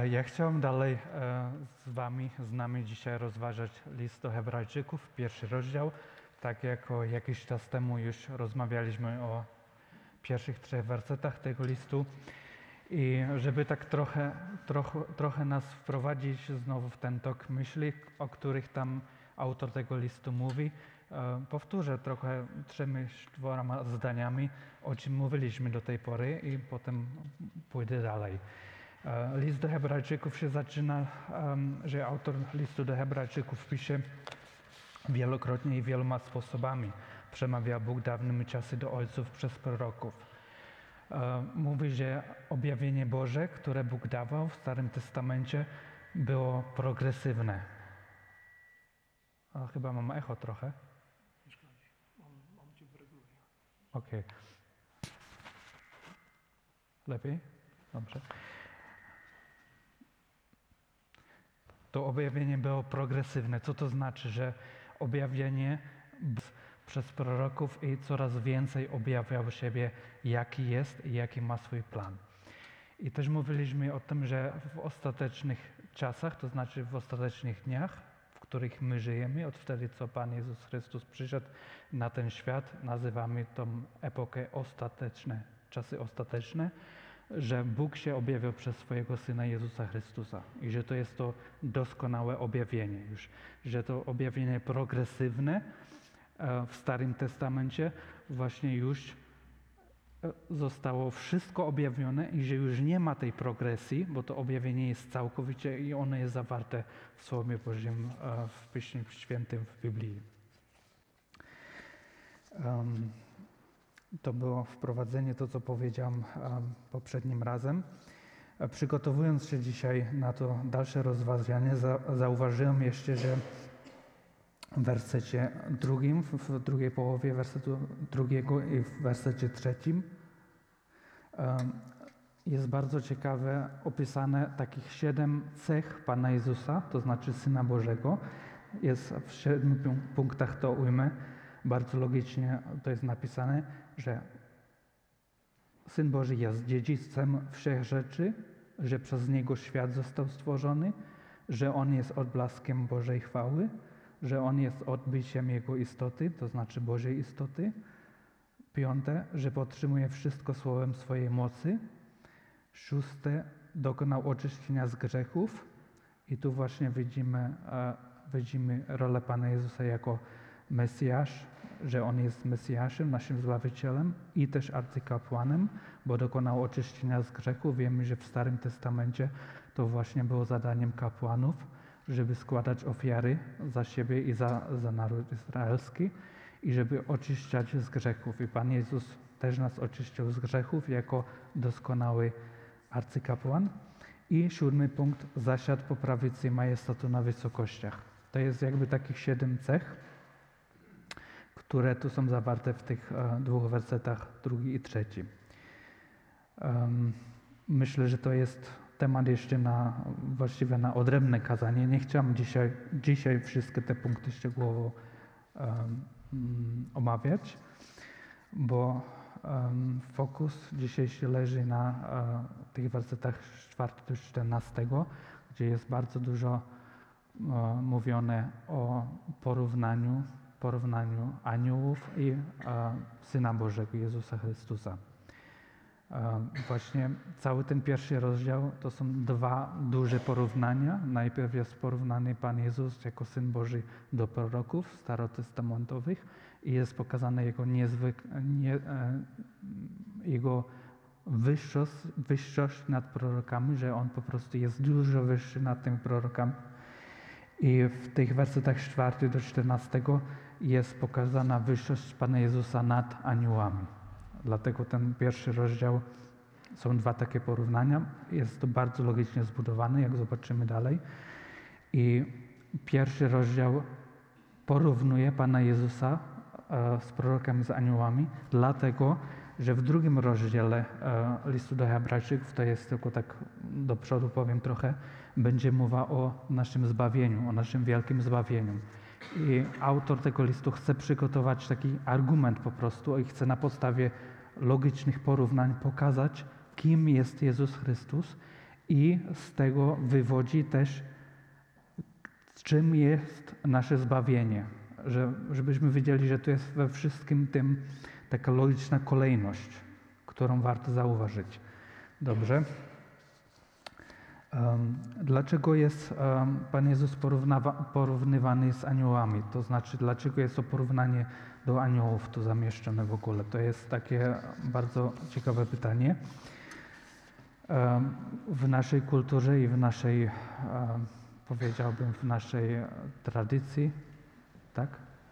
Ja chciałem dalej z nami dzisiaj rozważać list do Hebrajczyków, pierwszy rozdział. Tak jak jakiś czas temu już rozmawialiśmy o pierwszych 3 wersetach tego listu. I żeby tak trochę nas wprowadzić znowu w ten tok myśli, o których tam autor tego listu mówi, powtórzę trochę 3-4 zdaniami, o czym mówiliśmy do tej pory i potem pójdę dalej. List do Hebrajczyków się zaczyna, że autor listu do Hebrajczyków pisze wielokrotnie i wieloma sposobami. Przemawia Bóg dawnymi czasy do ojców przez proroków. Mówi, że objawienie Boże, które Bóg dawał w Starym Testamencie, było progresywne. Chyba mam echo trochę. Mam cię wyreguluję. Okej. Lepiej? Dobrze. To objawienie było progresywne. Co to znaczy? Że objawienie przez proroków i coraz więcej objawiał siebie, jaki jest i jaki ma swój plan. I też mówiliśmy o tym, że w ostatecznych czasach, to znaczy w ostatecznych dniach, w których my żyjemy, od wtedy, co Pan Jezus Chrystus przyszedł na ten świat, nazywamy tą epokę ostateczne, czasy ostateczne, że Bóg się objawił przez swojego Syna Jezusa Chrystusa i że to jest to doskonałe objawienie już, że to objawienie progresywne w Starym Testamencie właśnie już zostało wszystko objawione i że już nie ma tej progresji, bo to objawienie jest całkowicie i ono jest zawarte w Słowie Bożym, w Piśmie Świętym, w Biblii. To było wprowadzenie, to co powiedziałem poprzednim razem. Przygotowując się dzisiaj na to dalsze rozważanie, zauważyłem jeszcze, że w wersecie 2, w drugiej połowie wersetu 2 i w wersecie 3 jest bardzo ciekawe opisane takich 7 cech Pana Jezusa, to znaczy Syna Bożego. Jest w 7 punktach, to ujmę. Bardzo logicznie to jest napisane, że Syn Boży jest dziedzictwem wszech rzeczy, że przez Niego świat został stworzony, że On jest odblaskiem Bożej chwały, że On jest odbiciem Jego istoty, to znaczy Bożej istoty. 5, że podtrzymuje wszystko słowem swojej mocy. 6, dokonał oczyszczenia z grzechów. I tu właśnie widzimy rolę Pana Jezusa jako Mesjasz, że On jest Mesjaszem, naszym Zbawicielem i też arcykapłanem, bo dokonał oczyszczenia z grzechów. Wiemy, że w Starym Testamencie to właśnie było zadaniem kapłanów, żeby składać ofiary za siebie i za naród izraelski i żeby oczyszczać z grzechów. I Pan Jezus też nas oczyścił z grzechów jako doskonały arcykapłan. I 7 punkt, zasiadł po prawicy majestatu na wysokościach. To jest jakby takich 7 cech, które tu są zawarte w tych 2 wersetach, 2 i 3. Myślę, że to jest temat jeszcze właściwie na odrębne kazanie. Nie chciałem dzisiaj wszystkie te punkty szczegółowo omawiać, bo fokus dzisiejszy leży na tych wersetach 4 do 14, gdzie jest bardzo dużo mówione o porównaniu aniołów i Syna Bożego, Jezusa Chrystusa. Właśnie cały ten pierwszy rozdział to są 2 duże porównania. Najpierw jest porównany Pan Jezus jako Syn Boży do proroków starotestamentowych i jest pokazana Jego wyższość nad prorokami, że On po prostu jest dużo wyższy nad tymi prorokami. I w tych wersetach 4 do 14 jest pokazana wyższość Pana Jezusa nad aniołami. Dlatego ten pierwszy rozdział są 2 takie porównania. Jest to bardzo logicznie zbudowane, jak zobaczymy dalej. I pierwszy rozdział porównuje Pana Jezusa z prorokami, z aniołami, dlatego, że w 2 rozdziale listu do Hebrajczyków, to jest tylko tak do przodu powiem trochę, będzie mowa o naszym zbawieniu, o naszym wielkim zbawieniu. I autor tego listu chce przygotować taki argument po prostu i chce na podstawie logicznych porównań pokazać, kim jest Jezus Chrystus I z tego wywodzi też, czym jest nasze zbawienie. Żebyśmy wiedzieli, że to jest we wszystkim tym taka logiczna kolejność, którą warto zauważyć. Dobrze? Dlaczego jest Pan Jezus porównywany z aniołami? To znaczy, dlaczego jest to porównanie do aniołów tu zamieszczone w ogóle? To jest takie bardzo ciekawe pytanie. W naszej kulturze i w naszej, powiedziałbym, w naszej tradycji, tak?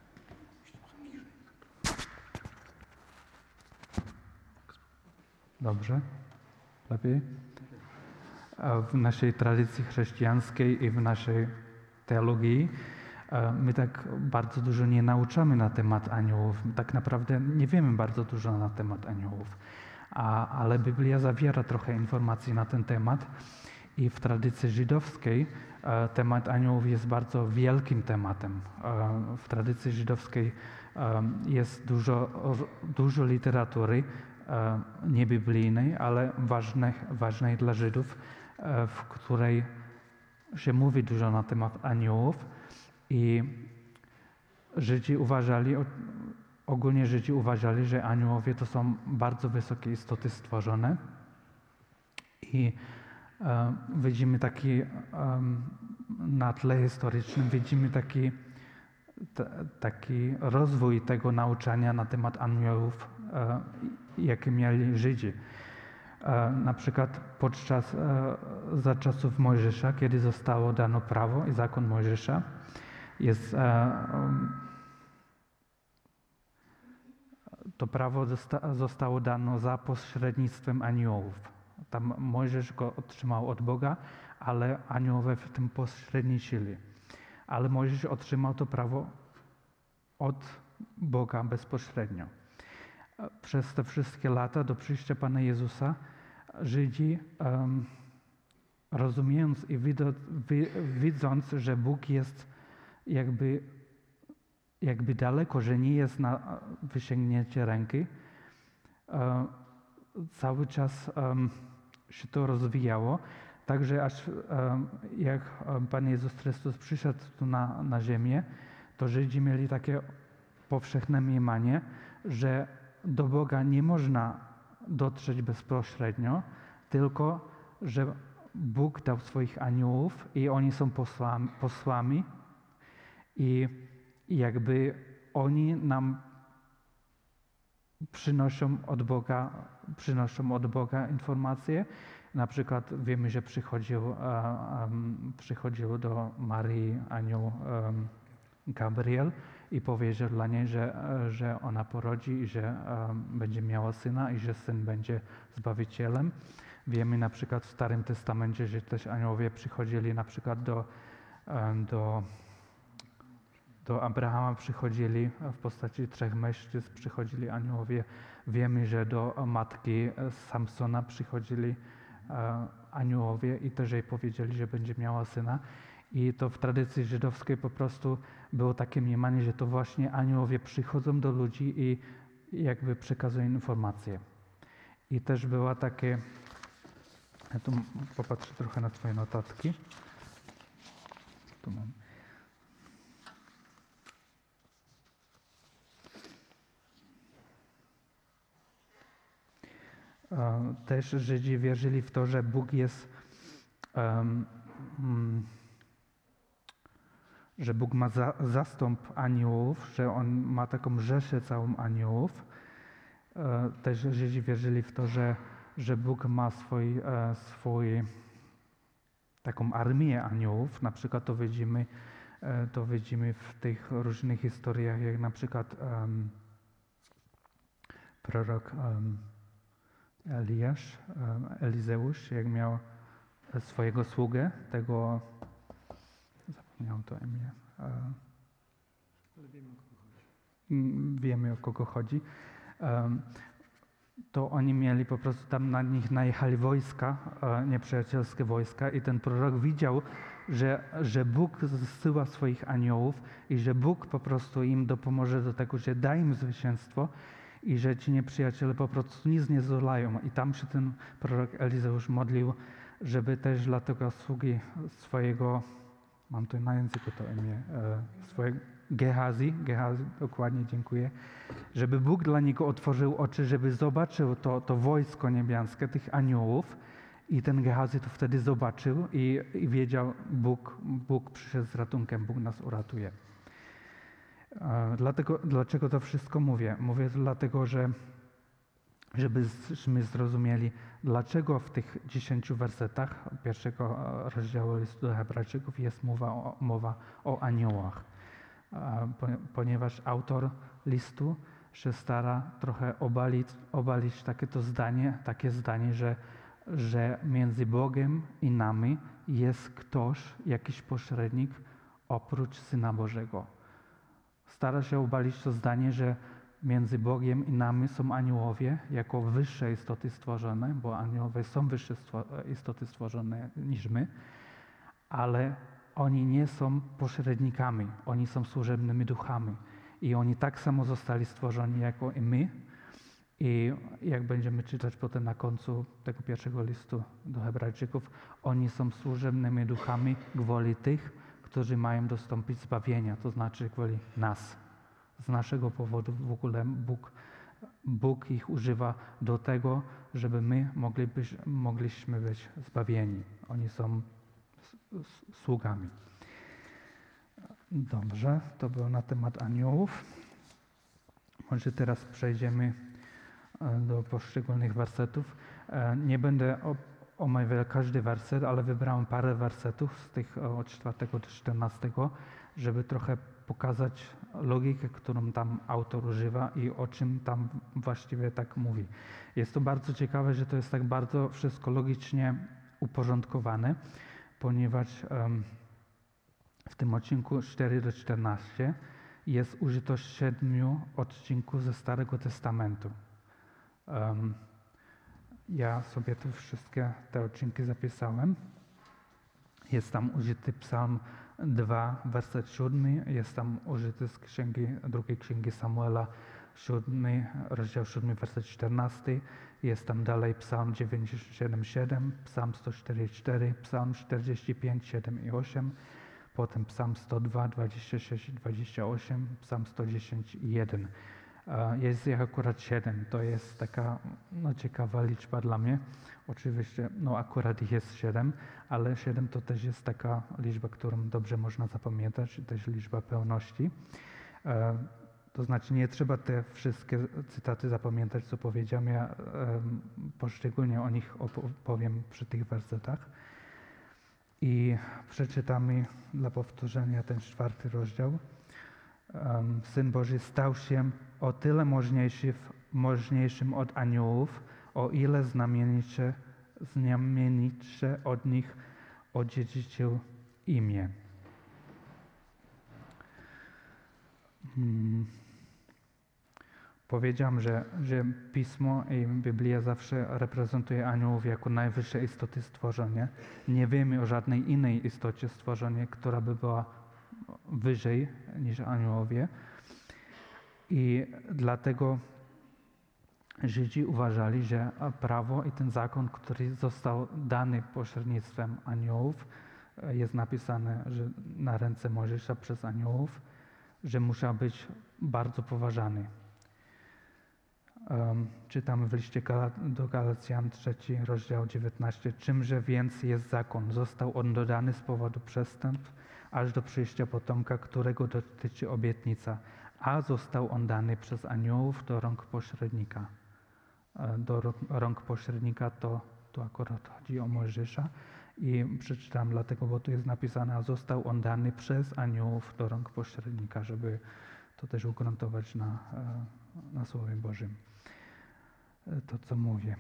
Dobrze? Lepiej? W naszej tradycji chrześcijańskiej i w naszej teologii my tak bardzo dużo nie nauczamy na temat aniołów. Tak naprawdę nie wiemy bardzo dużo na temat aniołów. Ale Biblia zawiera trochę informacji na ten temat i w tradycji żydowskiej temat aniołów jest bardzo wielkim tematem. W tradycji żydowskiej jest dużo literatury niebiblijnej, ale ważnej dla Żydów, w której się mówi dużo na temat aniołów i ogólnie Żydzi uważali, że aniołowie to są bardzo wysokie istoty stworzone i widzimy taki na tle historycznym, widzimy taki rozwój tego nauczania na temat aniołów, jaki mieli Żydzi. Na przykład za czasów Mojżesza, kiedy zostało dano prawo i zakon Mojżesza, to prawo zostało dano za pośrednictwem aniołów. Tam Mojżesz go otrzymał od Boga, ale aniołowie w tym pośredniczyli. Ale Mojżesz otrzymał to prawo od Boga bezpośrednio. Przez te wszystkie lata do przyjścia Pana Jezusa Żydzi, rozumiejąc i widząc, że Bóg jest jakby daleko, że nie jest na wysięgnięcie ręki, cały czas się to rozwijało. Także aż jak Pan Jezus Chrystus przyszedł tu na ziemię, to Żydzi mieli takie powszechne mniemanie, że do Boga nie można dotrzeć bezpośrednio, tylko że Bóg dał swoich aniołów i oni są posłami i jakby oni nam przynoszą od Boga informacje. Na przykład wiemy, że przychodził do Marii anioł Gabriel i powiedział dla niej, że ona porodzi i że będzie miała syna i że syn będzie Zbawicielem. Wiemy na przykład w Starym Testamencie, że też aniołowie przychodzili na przykład do Abrahama przychodzili w postaci 3 mężczyzn, przychodzili aniołowie. Wiemy, że do matki Samsona przychodzili aniołowie i też jej powiedzieli, że będzie miała syna. I to w tradycji żydowskiej po prostu było takie mniemanie, że to właśnie aniołowie przychodzą do ludzi i jakby przekazują informacje. I też była takie, ja tu popatrzę trochę na twoje notatki. Tu mam. Też Żydzi wierzyli w to, że Bóg jest, że Bóg ma zastęp aniołów, że On ma taką rzeszę całą aniołów. Też Żydzi wierzyli w to, że Bóg ma taką armię aniołów. Na przykład to widzimy w tych różnych historiach, jak na przykład prorok Elizeusz, jak miał swojego sługę, tego, zapomniałem to imię, wiemy o kogo chodzi, to oni mieli po prostu, tam na nich najechali wojska, nieprzyjacielskie wojska i ten prorok widział, że Bóg zsyła swoich aniołów i że Bóg po prostu im dopomoże do tego, że da im zwycięstwo i że ci nieprzyjaciele po prostu nic nie zdolają. I tam się ten prorok Elizeusz modlił, żeby też dla tego sługi swojego, mam tu na języku to imię, swojego Gehazi, dokładnie, dziękuję, żeby Bóg dla niego otworzył oczy, żeby zobaczył to wojsko niebiańskie, tych aniołów, i ten Gehazi to wtedy zobaczył i wiedział, Bóg przyszedł z ratunkiem, Bóg nas uratuje. Dlaczego to wszystko mówię? Mówię to dlatego, żebyśmy zrozumieli, dlaczego w tych 10 wersetach pierwszego rozdziału listu do Hebrajczyków jest mowa o aniołach. Ponieważ autor listu się stara trochę obalić takie zdanie, że między Bogiem i nami jest ktoś, jakiś pośrednik oprócz Syna Bożego. Stara się obalić to zdanie, że między Bogiem i nami są aniołowie jako wyższe istoty stworzone, bo aniołowie są wyższe istoty stworzone niż my, ale oni nie są pośrednikami, oni są służebnymi duchami i oni tak samo zostali stworzeni jako i my. I jak będziemy czytać potem na końcu tego pierwszego listu do Hebrajczyków, oni są służebnymi duchami gwoli tych, którzy mają dostąpić zbawienia, to znaczy gwoli nas. Z naszego powodu w ogóle Bóg ich używa do tego, żeby my mogliśmy być zbawieni. Oni są sługami. Dobrze, to było na temat aniołów. Może teraz przejdziemy do poszczególnych wersetów. Nie będę omawiał każdy werset, ale wybrałem parę wersetów z tych od 4 do 14, żeby trochę pokazać logikę, którą tam autor używa i o czym tam właściwie tak mówi. Jest to bardzo ciekawe, że to jest tak bardzo wszystko logicznie uporządkowane, ponieważ w tym odcinku 4 do 14 jest użyto 7 odcinków ze Starego Testamentu. Ja sobie tu wszystkie te odcinki zapisałem. Jest tam użyty Psalm 2, werset 7, jest tam użyty z drugiej księgi Samuela, 7, rozdział 7, werset 14, jest tam dalej Psalm 97:7, Psalm 104:4, Psalm 45, 7 i 8, potem Psalm 102, 26 i 28, Psalm 110 i 1. Jest ich akurat 7. To jest taka ciekawa liczba dla mnie. Oczywiście, akurat ich jest 7, ale 7 to też jest taka liczba, którą dobrze można zapamiętać, też liczba pełności. To znaczy nie trzeba te wszystkie cytaty zapamiętać, co powiedziałem. Ja poszczególnie o nich opowiem przy tych wersetach. I przeczytamy dla powtórzenia ten 4 rozdział. Syn Boży stał się o tyle możniejszym od aniołów, o ile znamienitsze od nich odziedziczył imię. Powiedziałem, że Pismo i Biblia zawsze reprezentuje aniołów jako najwyższe istoty stworzenia. Nie wiemy o żadnej innej istocie stworzenia, która by była wyżej niż aniołowie. I dlatego Żydzi uważali, że prawo i ten zakon, który został dany pośrednictwem aniołów, jest napisane, że na ręce Mojżesza przez aniołów, że musiał być bardzo poważany. Czytamy w liście do Galacjan 3, rozdział 19. Czymże więc jest zakon? Został on dodany z powodu przestępstw, aż do przyjścia potomka, którego dotyczy obietnica, a został on dany przez aniołów do rąk pośrednika. Do rąk pośrednika to akurat chodzi o Mojżesza i przeczytam dlatego, bo tu jest napisane, a został on dany przez aniołów do rąk pośrednika, żeby to też ugruntować na Słowie Bożym. To, co mówię.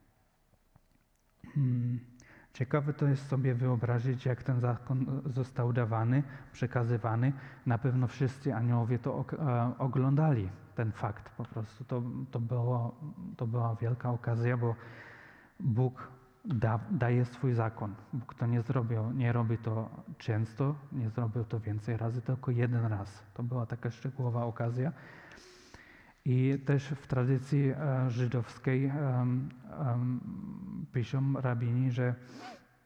Ciekawe to jest sobie wyobrazić, jak ten zakon został dawany, przekazywany. Na pewno wszyscy aniołowie to oglądali, ten fakt po prostu. To była wielka okazja, bo Bóg daje swój zakon. Bóg to nie robi to często, nie zrobił to więcej razy, tylko jeden raz. To była taka szczegółowa okazja. I też w tradycji żydowskiej piszą rabini, że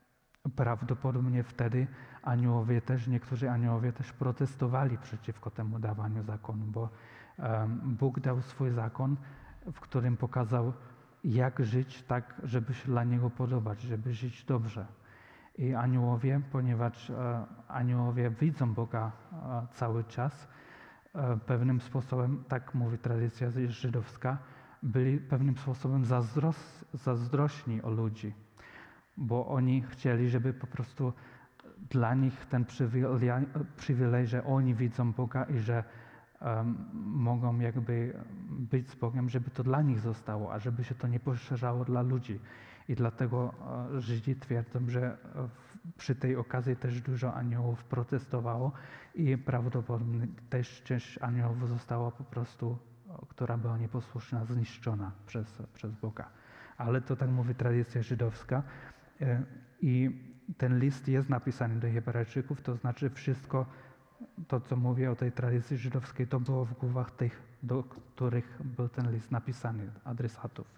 prawdopodobnie wtedy niektórzy aniołowie też protestowali przeciwko temu dawaniu zakonu, bo Bóg dał swój zakon, w którym pokazał, jak żyć tak, żeby się dla Niego podobać, żeby żyć dobrze. I aniołowie, ponieważ aniołowie widzą Boga cały czas, pewnym sposobem, tak mówi tradycja żydowska, byli pewnym sposobem zazdrośni o ludzi, bo oni chcieli, żeby po prostu dla nich ten przywilej, że oni widzą Boga i że mogą jakby być z Bogiem, żeby to dla nich zostało, a żeby się to nie poszerzało dla ludzi. I dlatego Żydzi twierdzą, że przy tej okazji też dużo aniołów protestowało i prawdopodobnie też część aniołów została po prostu, która była nieposłuszna, zniszczona przez Boga. Ale to tak mówi tradycja żydowska. I ten list jest napisany do Hebrajczyków, to znaczy wszystko to, co mówię o tej tradycji żydowskiej, to było w głowach tych, do których był ten list napisany, adresatów.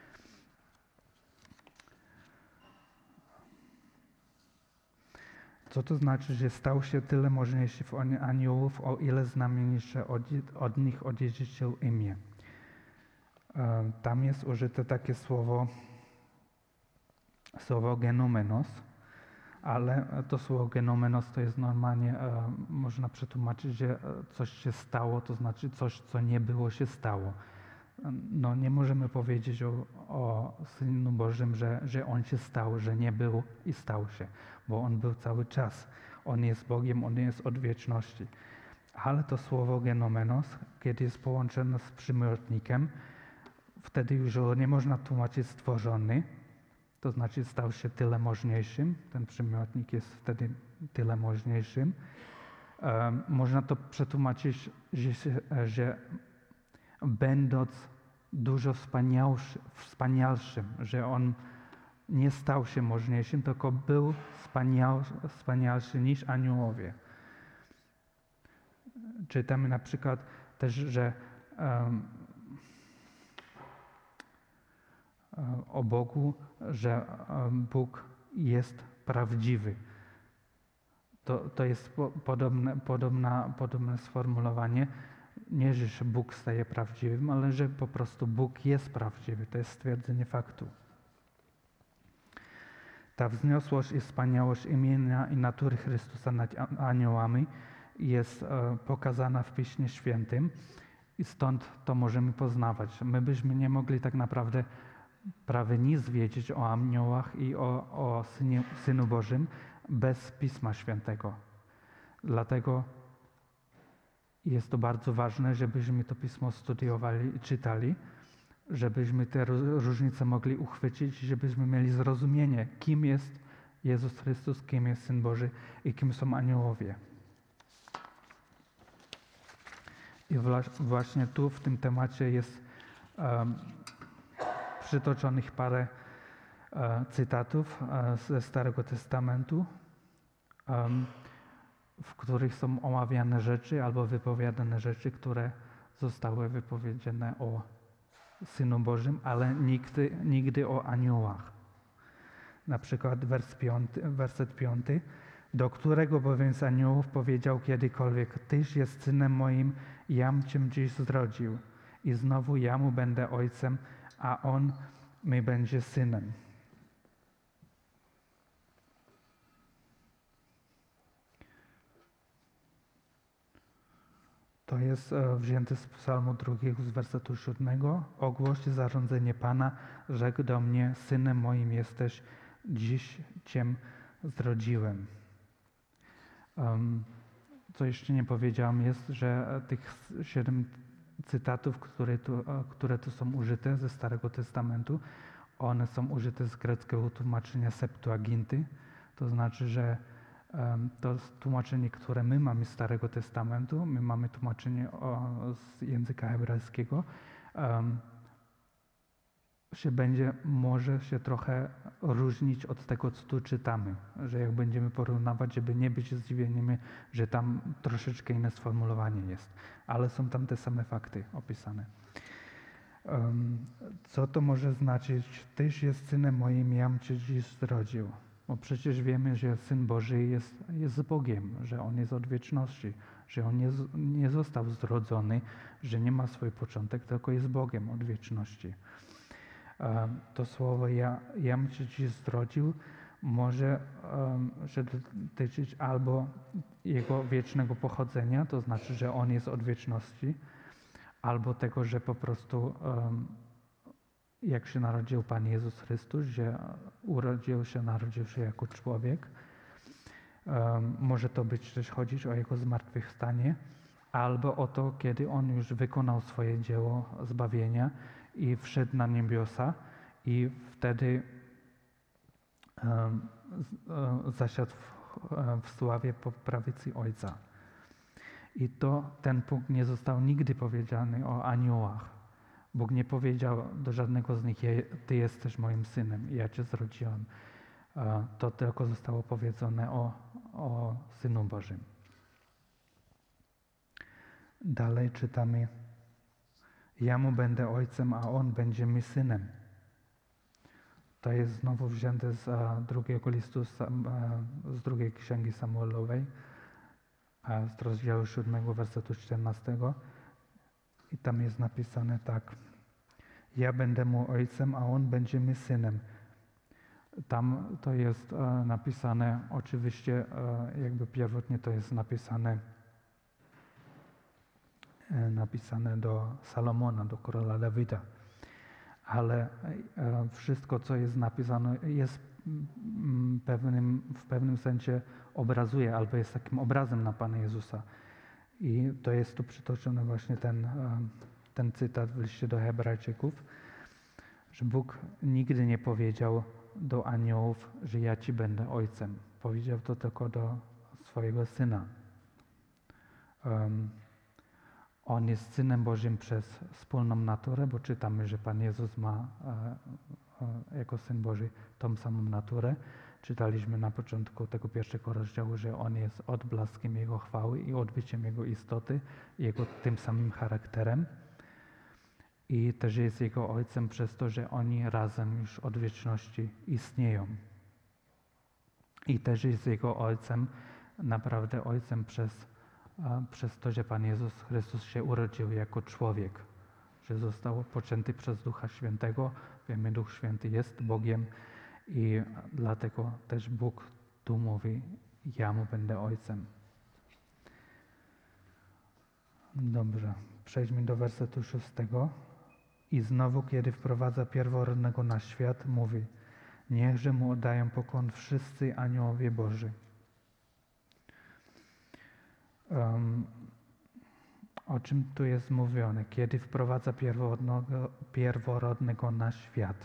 Co to znaczy, że stał się tyle możniejszy w aniołów, o ile znamienniejsze od nich odziedziczył imię. Tam jest użyte takie słowo genomenos, ale to słowo genomenos to jest normalnie, można przetłumaczyć, że coś się stało, to znaczy coś, co nie było, się stało. No nie możemy powiedzieć o Synu Bożym, że On się stał, że nie był i stał się, bo On był cały czas. On jest Bogiem, On jest od wieczności. Ale to słowo genomenos, kiedy jest połączone z przymiotnikiem, wtedy już nie można tłumaczyć stworzony, to znaczy stał się tyle możniejszym, ten przymiotnik jest wtedy tyle możniejszym. Można to przetłumaczyć, że będąc dużo wspanialszym, że on nie stał się możniejszym, tylko był wspanialszy niż aniołowie. Czytamy na przykład też, że o Bogu, że Bóg jest prawdziwy. To jest podobne sformułowanie. Nie, że Bóg staje prawdziwym, ale że po prostu Bóg jest prawdziwy. To jest stwierdzenie faktu. Ta wzniosłość i wspaniałość imienia i natury Chrystusa nad aniołami jest pokazana w Piśmie Świętym i stąd to możemy poznawać. My byśmy nie mogli tak naprawdę prawie nic wiedzieć o aniołach i o Synu Bożym bez Pisma Świętego. Dlatego jest to bardzo ważne, żebyśmy to Pismo studiowali i czytali, żebyśmy te różnice mogli uchwycić, żebyśmy mieli zrozumienie, kim jest Jezus Chrystus, kim jest Syn Boży i kim są aniołowie. I właśnie tu w tym temacie jest przytoczonych parę cytatów ze Starego Testamentu, w których są omawiane rzeczy albo wypowiadane rzeczy, które zostały wypowiedziane o Synu Bożym, ale nigdy o aniołach. Na przykład werset 5. Do którego bowiem z aniołów powiedział kiedykolwiek: Tyś jest Synem moim, jam Cię dziś zrodził. I znowu ja Mu będę Ojcem, a On mi będzie Synem. To jest wzięte z Psalmu 2 z wersetu 7. Ogłoś zarządzenie Pana, rzekł do mnie: Synem moim jesteś, dziś Cię zrodziłem. Co jeszcze nie powiedziałem, jest, że tych 7 cytatów, które tu są użyte ze Starego Testamentu, one są użyte z greckiego tłumaczenia Septuaginty. To znaczy, że to tłumaczenie, które my mamy z Starego Testamentu, my mamy tłumaczenie z języka hebrajskiego, może się trochę różnić od tego, co tu czytamy. Że jak będziemy porównywać, żeby nie być zdziwionymi, że tam troszeczkę inne sformułowanie jest. Ale są tam te same fakty opisane. Co to może znaczyć? Tyś jest Synem moim, jam Cię dziś zrodził. Bo przecież wiemy, że Syn Boży jest Bogiem, że On jest od wieczności, że On nie został zrodzony, że nie ma swój początek, tylko jest Bogiem od wieczności. To słowo jam się Ci zrodził może się dotyczyć albo Jego wiecznego pochodzenia, to znaczy, że On jest od wieczności, albo tego, że po prostu jak się narodził Pan Jezus Chrystus, że narodził się jako człowiek. Może to być też chodzić o Jego zmartwychwstanie, albo o to, kiedy On już wykonał swoje dzieło zbawienia i wszedł na niebiosa i wtedy zasiadł w sławie po prawicy Ojca. I ten punkt nie został nigdy powiedziany o aniołach. Bóg nie powiedział do żadnego z nich: Ty jesteś moim synem, ja Cię zrodziłem. To tylko zostało powiedziane o Synu Bożym. Dalej czytamy: Ja mu będę ojcem, a on będzie mi synem. To jest znowu wzięte z drugiego listu, z drugiej księgi Samuelowej, z rozdziału 7, wersetu 14. I tam jest napisane tak: Ja będę mu ojcem, a on będzie mi synem. Tam to jest napisane, oczywiście jakby pierwotnie to jest napisane do Salomona, do króla Dawida. Ale wszystko, co jest napisane, jest w pewnym sensie obrazuje, albo jest takim obrazem na Pana Jezusa. I to jest tu przytoczony właśnie ten cytat w liście do Hebrajczyków, że Bóg nigdy nie powiedział do aniołów, że ja Ci będę ojcem. Powiedział to tylko do swojego Syna. On jest Synem Bożym przez wspólną naturę, bo czytamy, że Pan Jezus ma jako Syn Boży tą samą naturę. Czytaliśmy na początku tego pierwszego rozdziału, że On jest odblaskiem Jego chwały i odbiciem Jego istoty, Jego tym samym charakterem. I też jest Jego Ojcem przez to, że oni razem już od wieczności istnieją. I też jest Jego Ojcem, naprawdę Ojcem przez to, że Pan Jezus Chrystus się urodził jako człowiek, że został poczęty przez Ducha Świętego. Wiemy, Duch Święty jest Bogiem i dlatego też Bóg tu mówi: ja mu będę ojcem. Dobrze, przejdźmy do wersetu 6. I znowu, kiedy wprowadza pierworodnego na świat, mówi: niechże mu oddają pokłon wszyscy aniołowie Boży. O czym tu jest mówione? Kiedy wprowadza pierworodnego na świat.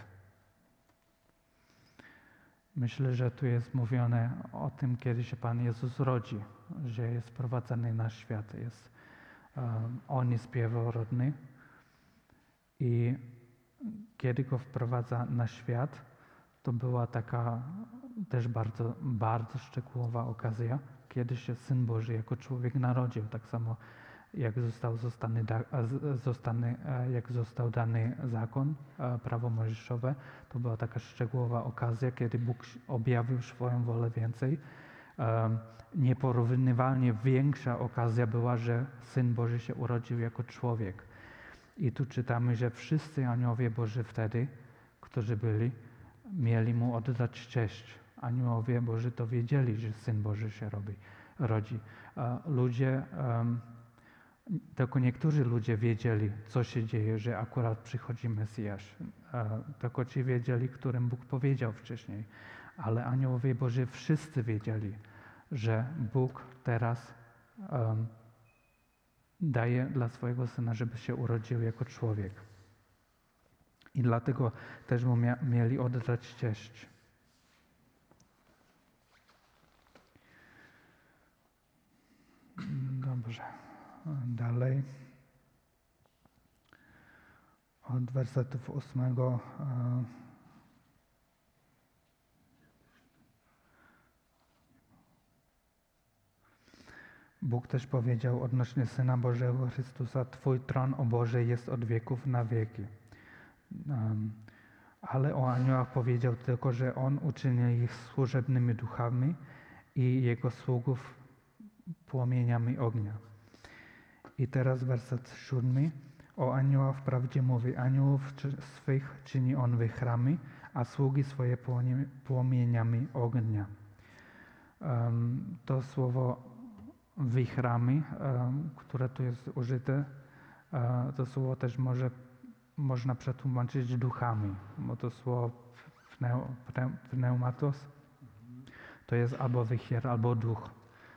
Myślę, że tu jest mówione o tym, kiedy się Pan Jezus rodzi, że jest wprowadzany na świat. On jest pierworodny i kiedy go wprowadza na świat, to była taka też bardzo, bardzo szczegółowa okazja, kiedy się Syn Boży jako człowiek narodził. Tak samo jak został dany zakon, prawo mojżeszowe, to była taka szczegółowa okazja, kiedy Bóg objawił swoją wolę więcej. Nieporównywalnie większa okazja była, że Syn Boży się urodził jako człowiek. I tu czytamy, że wszyscy aniołowie Boży wtedy, którzy byli, mieli mu oddać cześć. Aniołowie Boży to wiedzieli, że Syn Boży się rodzi. Tylko niektórzy ludzie wiedzieli, co się dzieje, że akurat przychodzi Mesjasz. Tylko ci wiedzieli, którym Bóg powiedział wcześniej. Ale aniołowie Boży wszyscy wiedzieli, że Bóg teraz daje dla swojego Syna, żeby się urodził jako człowiek. I dlatego też mu mieli oddać cześć. Dobrze. Dalej. Od wersetów 8. Bóg też powiedział odnośnie Syna Bożego Chrystusa: Twój tron, o Boże, jest od wieków na wieki. Ale o aniołach powiedział tylko, że on uczynił ich służebnymi duchami i jego sługów płomieniami ognia. I teraz werset 7. O aniołach wprawdzie mówi, aniołów swych czyni on wichrami, a sługi swoje płomieniami ognia. To słowo wichrami, które tu jest użyte, to słowo też można przetłumaczyć duchami, bo to słowo pneumatos to jest albo wicher, albo duch.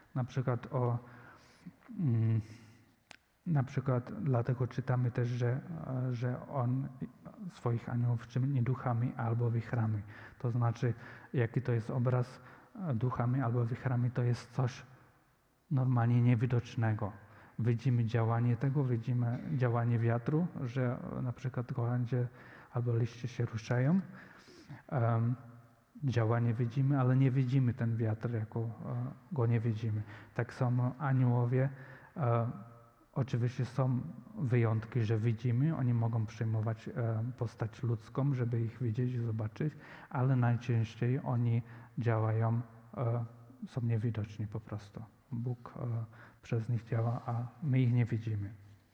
Na przykład dlatego czytamy też, że on swoich aniołów czyni duchami albo wichrami. To znaczy, jaki to jest obraz duchami albo wichrami, to jest coś normalnie niewidocznego. Widzimy działanie tego, widzimy działanie wiatru, że na przykład gołędzie albo liście się ruszają. Działanie widzimy, ale nie widzimy ten wiatr, jako go nie widzimy. Tak samo aniołowie, oczywiście są wyjątki, że widzimy, oni mogą przyjmować postać ludzką, żeby ich widzieć i zobaczyć, ale najczęściej oni działają, są niewidoczni po prostu. Bóg przez nich działa, a my ich nie widzimy.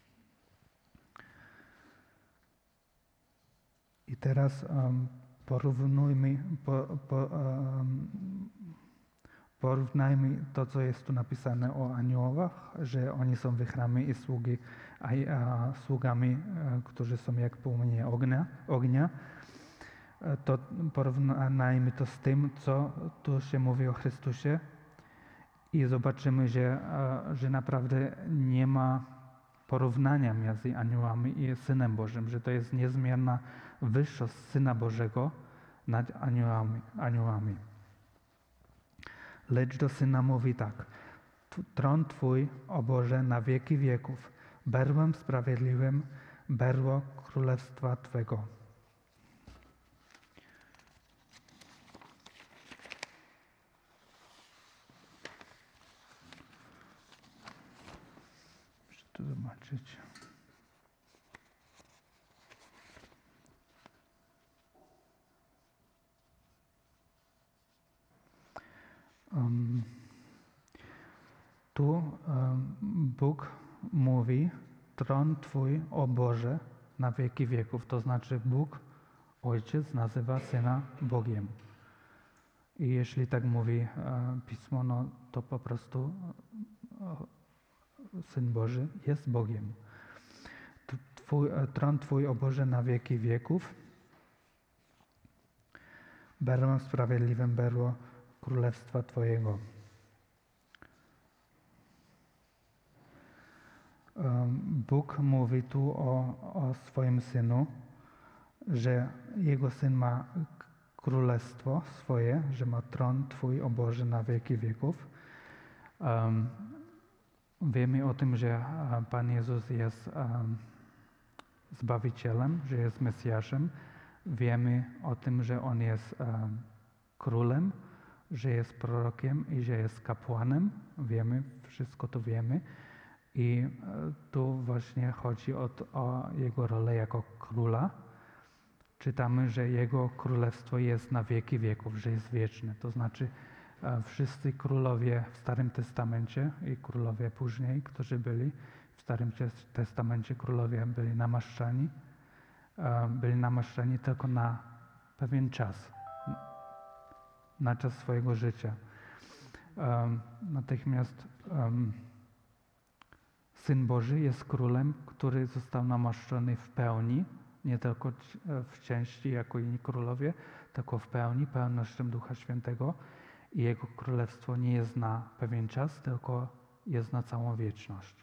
I teraz porównajmy to, co jest tu napisane o aniołach, że oni są wichrami i sługami, którzy są jak płomienie ognia. To porównajmy to z tym, co tu się mówi o Chrystusie i zobaczymy, że naprawdę nie ma porównania między aniołami i Synem Bożym, że to jest niezmierna wyższość Syna Bożego nad aniołami. Lecz do Syna mówi tak: tron Twój, o Boże, na wieki wieków, berłem sprawiedliwym, berło królestwa Twego. Muszę tu zobaczyć. Tu Bóg mówi, tron Twój, o Boże, na wieki wieków. To znaczy Bóg, Ojciec, nazywa Syna Bogiem. I jeśli tak mówi Pismo, no to po prostu Syn Boży jest Bogiem. Tron Twój, o Boże, na wieki wieków. Berłem sprawiedliwym, berło królestwa Twojego. Bóg mówi tu o swoim Synu, że Jego Syn ma królestwo swoje, że ma tron Twój, o Boże, na wieki wieków. Wiemy o tym, że Pan Jezus jest Zbawicielem, że jest Mesjaszem. Wiemy o tym, że On jest królem, że jest prorokiem i że jest kapłanem. Wiemy, wszystko to wiemy. I tu właśnie chodzi o Jego rolę jako króla. Czytamy, że Jego królestwo jest na wieki wieków, że jest wieczne. To znaczy wszyscy królowie w Starym Testamencie i królowie później, którzy byli w Starym Testamencie, królowie byli namaszczeni tylko na pewien czas, na czas swojego życia. Natomiast Syn Boży jest królem, który został namaszczony w pełni, nie tylko w części jako inni królowie, tylko w pełni, pełnością Ducha Świętego. I Jego królestwo nie jest na pewien czas, tylko jest na całą wieczność.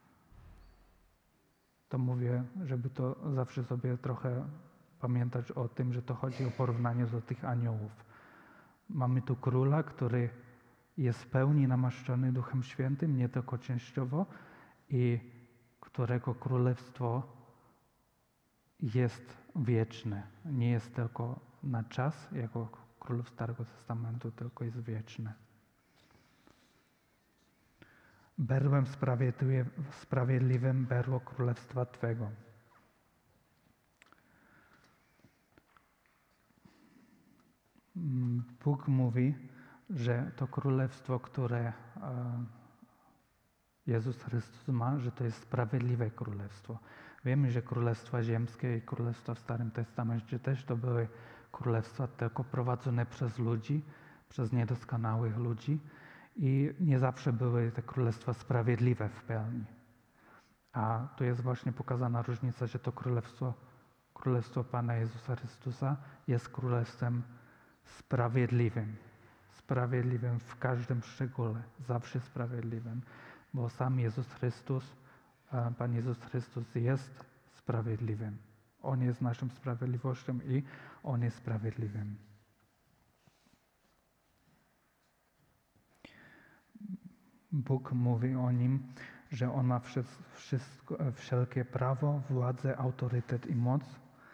To mówię, żeby to zawsze sobie trochę pamiętać o tym, że to chodzi o porównanie do tych aniołów. Mamy tu króla, który jest w pełni namaszczony Duchem Świętym, nie tylko częściowo, i którego królestwo jest wieczne. Nie jest tylko na czas, jako królów Starego Testamentu, tylko jest wieczne. Berłem sprawiedliwym, berło królestwa Twego. Bóg mówi, że to królestwo, które Jezus Chrystus ma, że to jest sprawiedliwe królestwo. Wiemy, że królestwa ziemskie i królestwa w Starym Testamencie też to były królestwa tylko prowadzone przez ludzi, przez niedoskonałych ludzi i nie zawsze były te królestwa sprawiedliwe w pełni. A tu jest właśnie pokazana różnica, że to królestwo Pana Jezusa Chrystusa jest królestwem sprawiedliwym. Sprawiedliwym w każdym szczególe, zawsze sprawiedliwym, bo sam Jezus Chrystus, Pan Jezus Chrystus jest sprawiedliwym. On jest naszą sprawiedliwością i On jest sprawiedliwym. Bóg mówi o Nim, że On ma wszelkie prawo, władzę, autorytet i moc.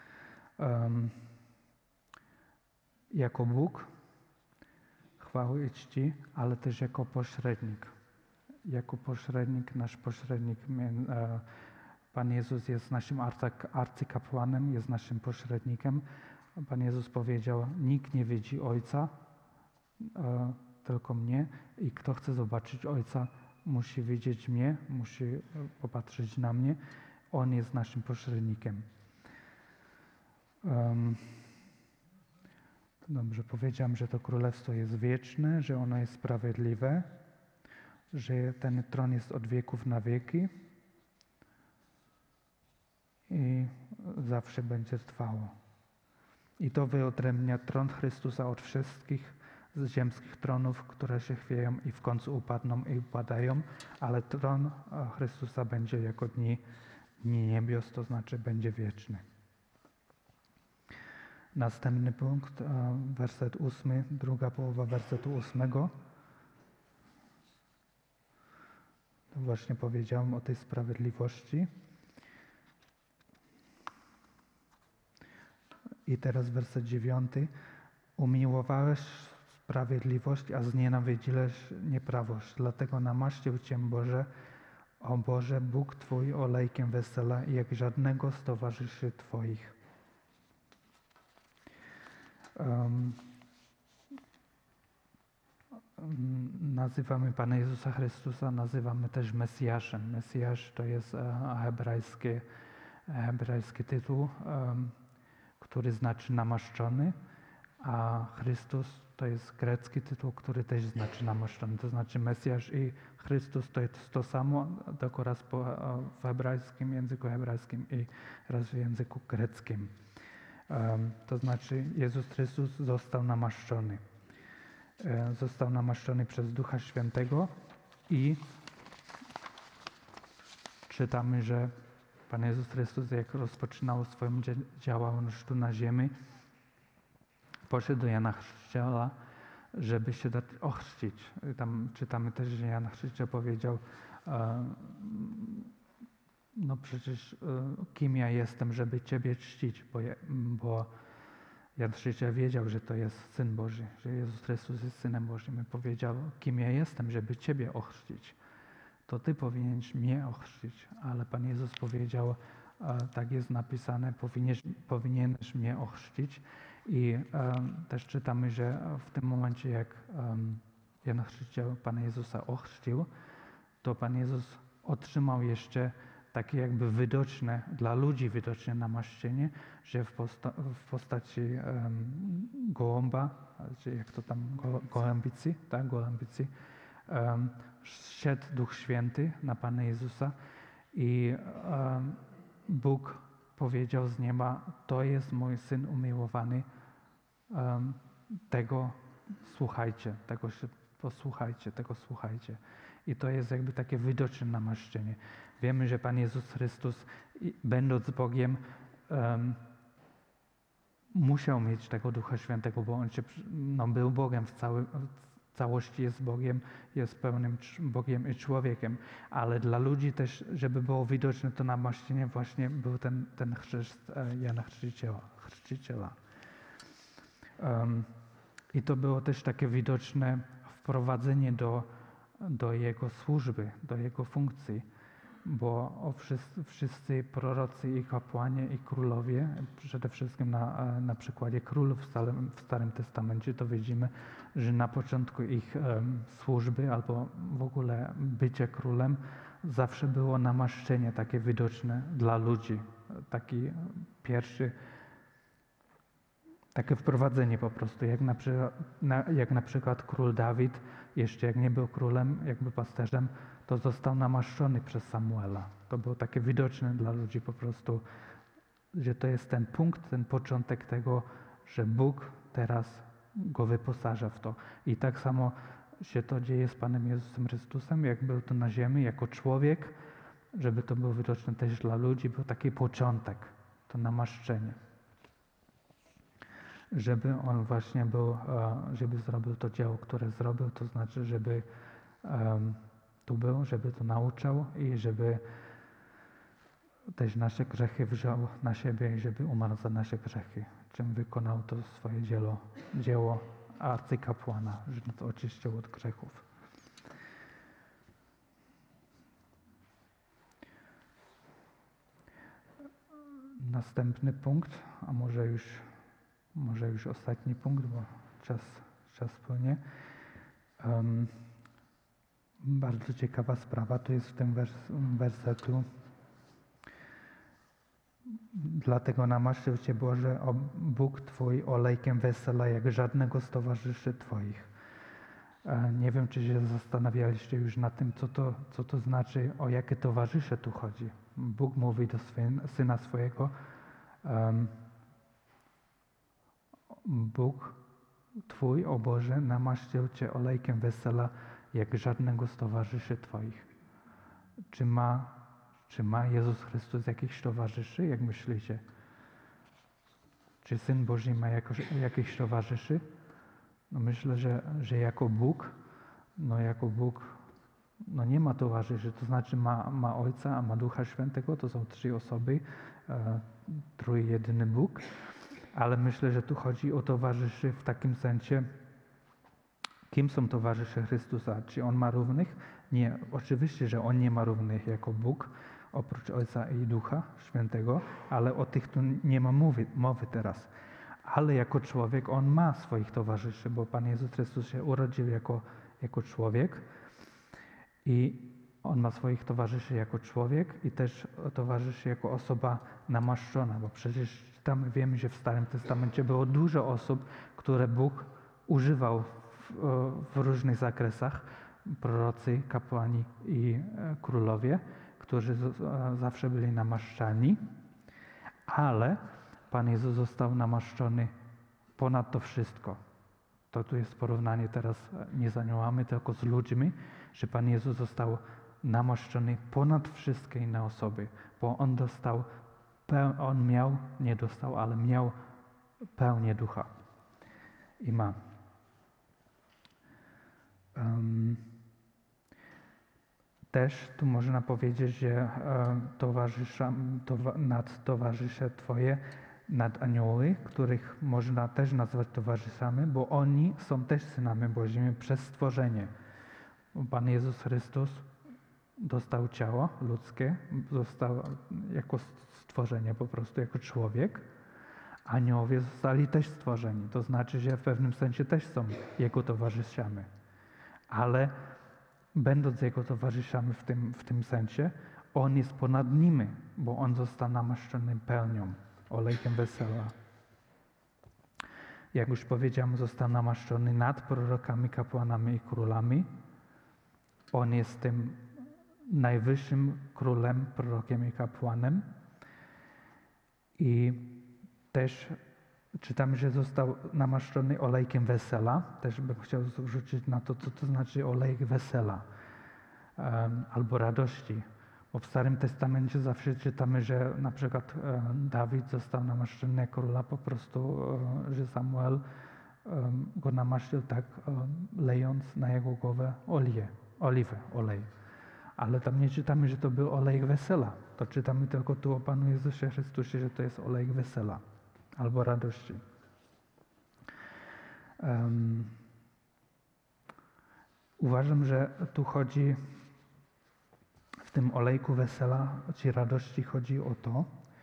Jako Bóg, chwały i czci, ale też jako pośrednik. Jako pośrednik, nasz pośrednik, Pan Jezus jest naszym arcykapłanem, jest naszym pośrednikiem. Pan Jezus powiedział, nikt nie widzi Ojca, tylko mnie i kto chce zobaczyć Ojca, musi widzieć mnie, musi popatrzeć na mnie. On jest naszym pośrednikiem. Dobrze, powiedziałem, że to królestwo jest wieczne, że ono jest sprawiedliwe, że ten tron jest od wieków na wieki i zawsze będzie trwało. I to wyodrębnia tron Chrystusa od wszystkich ziemskich tronów, które się chwieją i w końcu upadną i upadają, ale tron Chrystusa będzie jako dni niebios, to znaczy będzie wieczny. Następny punkt, werset 8, druga połowa wersetu 8. To właśnie powiedziałem o tej sprawiedliwości. I teraz werset 9. Umiłowałeś sprawiedliwość, a znienawidziłeś nieprawość. Dlatego namaścił Cię Boże, o Boże, Bóg Twój olejkiem wesela, jak żadnego z towarzyszy Twoich. Nazywamy Pana Jezusa Chrystusa, nazywamy też Mesjaszem. Mesjasz to jest hebrajski tytuł, który znaczy namaszczony, a Chrystus to jest grecki tytuł, który też znaczy namaszczony. To znaczy Mesjasz i Chrystus to jest to samo, tylko raz w hebrajskim, języku hebrajskim i raz w języku greckim. To znaczy Jezus Chrystus został namaszczony. Został namaszczony przez Ducha Świętego i czytamy, że Pan Jezus Chrystus, jak rozpoczynał swoją działalność tu na ziemi, poszedł do Jana Chrzciciela, żeby się dać ochrzcić. Tam czytamy też, że Jan Chrzciciel powiedział, no przecież kim ja jestem, żeby Ciebie czcić, bo Jan Chrzciciel wiedział, że to jest Syn Boży, że Jezus Chrystus jest Synem Bożym i powiedział, kim ja jestem, żeby Ciebie ochrzcić. To Ty powinieneś mnie ochrzcić, ale Pan Jezus powiedział, tak jest napisane, powinieneś mnie ochrzcić. I też czytamy, że w tym momencie, jak Jan Chrzciciel Pana Jezusa ochrzcił, to Pan Jezus otrzymał jeszcze takie jakby widoczne, dla ludzi widoczne namaszczenie, że w postaci gołąba, czy jak to tam, gołębicy, tak, gołębicy, zszedł Duch Święty na Pana Jezusa i Bóg powiedział z nieba, to jest mój Syn umiłowany, tego słuchajcie, tego się posłuchajcie, tego słuchajcie. I to jest jakby takie widoczne namaszczenie. Wiemy, że Pan Jezus Chrystus, będąc Bogiem, musiał mieć tego Ducha Świętego, bo On był Bogiem w całości jest Bogiem, jest pełnym Bogiem i człowiekiem, ale dla ludzi też, żeby było widoczne to namaszczenie, właśnie był ten chrzest Jana Chrzciciela. I to było też takie widoczne wprowadzenie do Jego służby, do Jego funkcji, bo wszyscy prorocy i kapłani i królowie, przede wszystkim na przykładzie królów w Starym Testamencie, to widzimy, że na początku ich służby albo w ogóle bycia królem zawsze było namaszczenie takie widoczne dla ludzi. Taki pierwszy, takie wprowadzenie po prostu, jak na przykład król Dawid, jeszcze jak nie był królem, jakby pasterzem, to został namaszczony przez Samuela. To było takie widoczne dla ludzi po prostu, że to jest ten punkt, ten początek tego, że Bóg teraz go wyposaża w to. I tak samo się to dzieje z Panem Jezusem Chrystusem, jak był tu na ziemi, jako człowiek, żeby to było widoczne też dla ludzi, był taki początek, to namaszczenie. Żeby on właśnie był, żeby zrobił to dzieło, które zrobił, to znaczy, żeby tu był, żeby to nauczał i żeby też nasze grzechy wziął na siebie i żeby umarł za nasze grzechy, czym wykonał to swoje dzieło arcykapłana, że nas oczyścił od grzechów. Następny punkt, a może już ostatni punkt, bo czas płynie. Bardzo ciekawa sprawa, to jest w tym wersetu. Dlatego namaszczył Cię, Boże, Bóg Twój olejkiem wesela, jak żadnego z towarzyszy Twoich. Nie wiem, czy się zastanawialiście już nad tym, co to znaczy, o jakie towarzysze tu chodzi. Bóg mówi do Syna swojego, Bóg Twój, o Boże, namaszczył Cię olejkiem wesela, jak żadnego z towarzyszy Twoich. Czy ma Jezus Chrystus jakichś towarzyszy, jak myślicie? Czy Syn Boży ma jakichś towarzyszy? No myślę, że jako Bóg nie ma towarzyszy, to znaczy ma Ojca, a ma Ducha Świętego, to są 3 osoby, trójjedyny Bóg, ale myślę, że tu chodzi o towarzyszy w takim sensie, kim są towarzysze Chrystusa? Czy On ma równych? Nie, oczywiście, że On nie ma równych jako Bóg, oprócz Ojca i Ducha Świętego, ale o tych tu nie ma mowy teraz. Ale jako człowiek On ma swoich towarzyszy, bo Pan Jezus Chrystus się urodził jako człowiek i On ma swoich towarzyszy jako człowiek i też towarzyszy jako osoba namaszczona, bo przecież tam wiemy, że w Starym Testamencie było dużo osób, które Bóg używał w różnych zakresach, prorocy, kapłani i królowie, którzy zawsze byli namaszczani, ale Pan Jezus został namaszczony ponad to wszystko. To tu jest porównanie teraz nie z aniołami, tylko z ludźmi, że Pan Jezus został namaszczony ponad wszystkie inne osoby, bo ale miał pełnię Ducha i ma. Też tu można powiedzieć, że nad towarzysze Twoje, nad anioły, których można też nazwać towarzyszami, bo oni są też synami Bożymi przez stworzenie. Pan Jezus Chrystus dostał ciało ludzkie, został jako stworzenie, po prostu jako człowiek. Aniołowie zostali też stworzeni, to znaczy, że w pewnym sensie też są Jego towarzyszami. Ale będąc Jego towarzyszami w tym sensie, On jest ponad nimi, bo On został namaszczony pełnią, olejkiem wesela. Jak już powiedziałem, został namaszczony nad prorokami, kapłanami i królami. On jest tym najwyższym królem, prorokiem i kapłanem. I też czytamy, że został namaszczony olejkiem wesela. Też bym chciał zwrócić na to, co to znaczy olejek wesela albo radości. Bo w Starym Testamencie zawsze czytamy, że na przykład Dawid został namaszczony króla po prostu, że Samuel go namaszczył tak, lejąc na jego głowę olej. Ale tam nie czytamy, że to był olejek wesela. To czytamy tylko tu o Panu Jezusie Chrystusie, że to jest olejek wesela albo radości. Uważam, że tu chodzi w tym olejku wesela czy radości chodzi o to,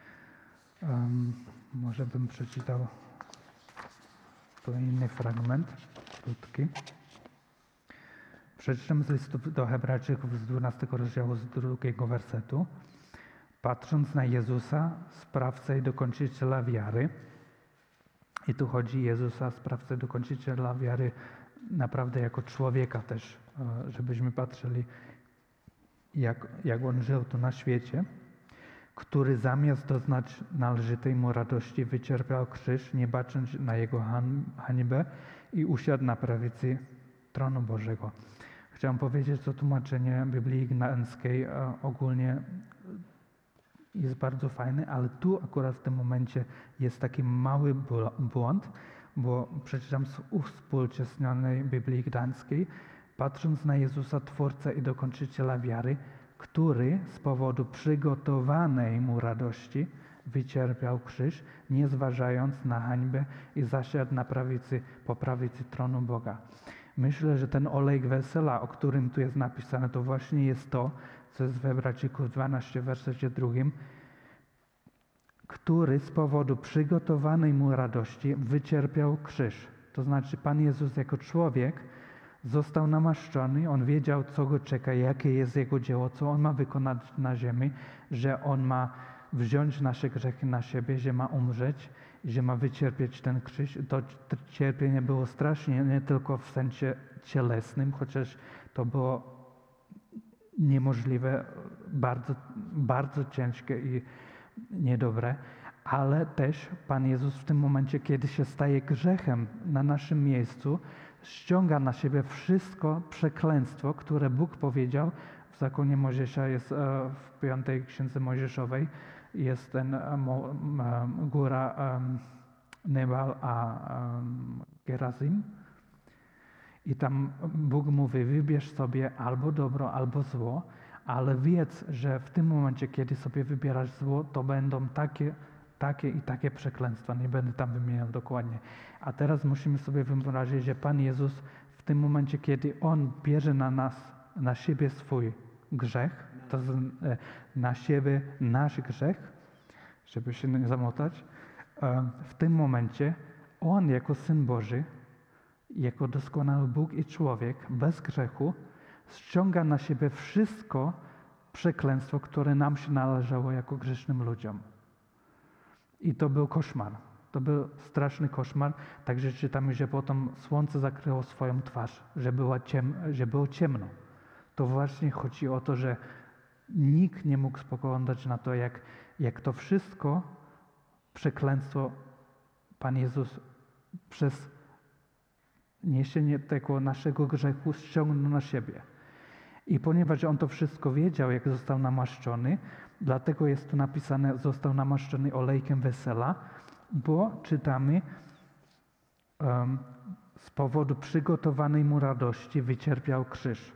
może bym przeczytał tu inny fragment, krótki. Przeczytam z listu do Hebrajczyków z 12 rozdziału, z 2 wersetu. Patrząc na Jezusa, sprawcę i dokończyciela wiary, i tu chodzi Jezusa, sprawcę i dokończyciela wiary, naprawdę jako człowieka też, żebyśmy patrzyli, jak on żył tu na świecie, który zamiast doznać należytej mu radości wycierpiał krzyż, nie bacząc na jego hańbę i usiadł na prawicy tronu Bożego. Chciałem powiedzieć, że tłumaczenie Biblii Ignańskiej ogólnie jest bardzo fajne, ale tu akurat w tym momencie jest taki mały błąd, bo przeczytam z uwspółcześnionej Biblii Gdańskiej. Patrząc na Jezusa, Twórcę i Dokończyciela wiary, który z powodu przygotowanej mu radości wycierpiał krzyż, nie zważając na hańbę i zasiadł po prawicy tronu Boga. Myślę, że ten olejek wesela, o którym tu jest napisane, to właśnie jest to, co jest w Hebrajczyków 12, w wersecie 2, który z powodu przygotowanej mu radości wycierpiał krzyż. To znaczy Pan Jezus jako człowiek został namaszczony, On wiedział, co Go czeka, jakie jest Jego dzieło, co On ma wykonać na ziemi, że On ma wziąć nasze grzechy na siebie, że ma umrzeć, że ma wycierpieć ten krzyż. To cierpienie było strasznie, nie tylko w sensie cielesnym, chociaż to było niemożliwe, bardzo, bardzo ciężkie i niedobre, ale też Pan Jezus w tym momencie, kiedy się staje grzechem na naszym miejscu, ściąga na siebie wszystko przekleństwo, które Bóg powiedział w zakonie Mojżesza, jest w 5 Księdze Mojżeszowej, jest ten góra Nebal a Gerazim. I tam Bóg mówi, wybierz sobie albo dobro, albo zło, ale wiedz, że w tym momencie, kiedy sobie wybierasz zło, to będą takie i takie przekleństwa. Nie będę tam wymieniał dokładnie. A teraz musimy sobie wyobrazić, że Pan Jezus w tym momencie, kiedy On bierze na siebie swój grzech, to na siebie nasz grzech, żeby się nie zamotać, w tym momencie On jako Syn Boży, jako doskonały Bóg i człowiek, bez grzechu, ściąga na siebie wszystko przekleństwo, które nam się należało jako grzesznym ludziom. I to był koszmar. To był straszny koszmar. Także czytamy, że potem słońce zakryło swoją twarz, że było ciemno. To właśnie chodzi o to, że nikt nie mógł spoglądać na to, jak to wszystko przekleństwo Pan Jezus przez niesienie tego naszego grzechu ściągnął na siebie. I ponieważ On to wszystko wiedział, jak został namaszczony, dlatego jest tu napisane, został namaszczony olejkiem wesela, bo czytamy, z powodu przygotowanej mu radości wycierpiał krzyż.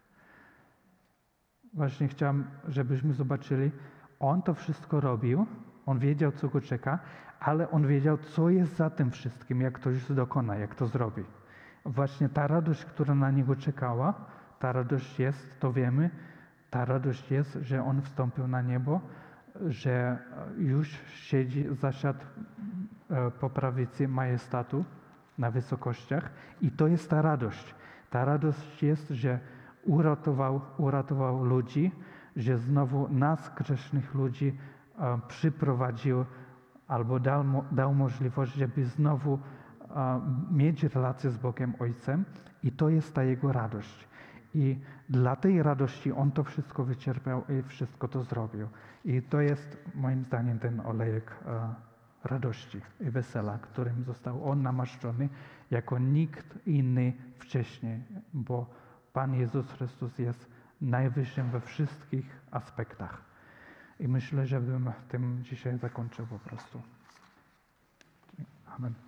Właśnie chciałem, żebyśmy zobaczyli, On to wszystko robił, On wiedział, co Go czeka, ale On wiedział, co jest za tym wszystkim, jak to już dokona, jak to zrobi. Właśnie ta radość, która na Niego czekała, ta radość jest, to wiemy, ta radość jest, że On wstąpił na niebo, że już zasiadł po prawicy majestatu na wysokościach i to jest ta radość. Ta radość jest, że uratował ludzi, że znowu nas, grzesznych ludzi, przyprowadził albo dał możliwość, żeby znowu mieć relację z Bogiem Ojcem i to jest ta Jego radość. I dla tej radości On to wszystko wycierpiał i wszystko to zrobił. I to jest moim zdaniem ten olejek radości i wesela, którym został On namaszczony jako nikt inny wcześniej, bo Pan Jezus Chrystus jest najwyższym we wszystkich aspektach. I myślę, że bym tym dzisiaj zakończył po prostu. Amen.